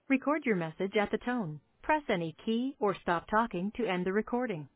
Record your message at the tone. Press any key or stop talking to end the recording.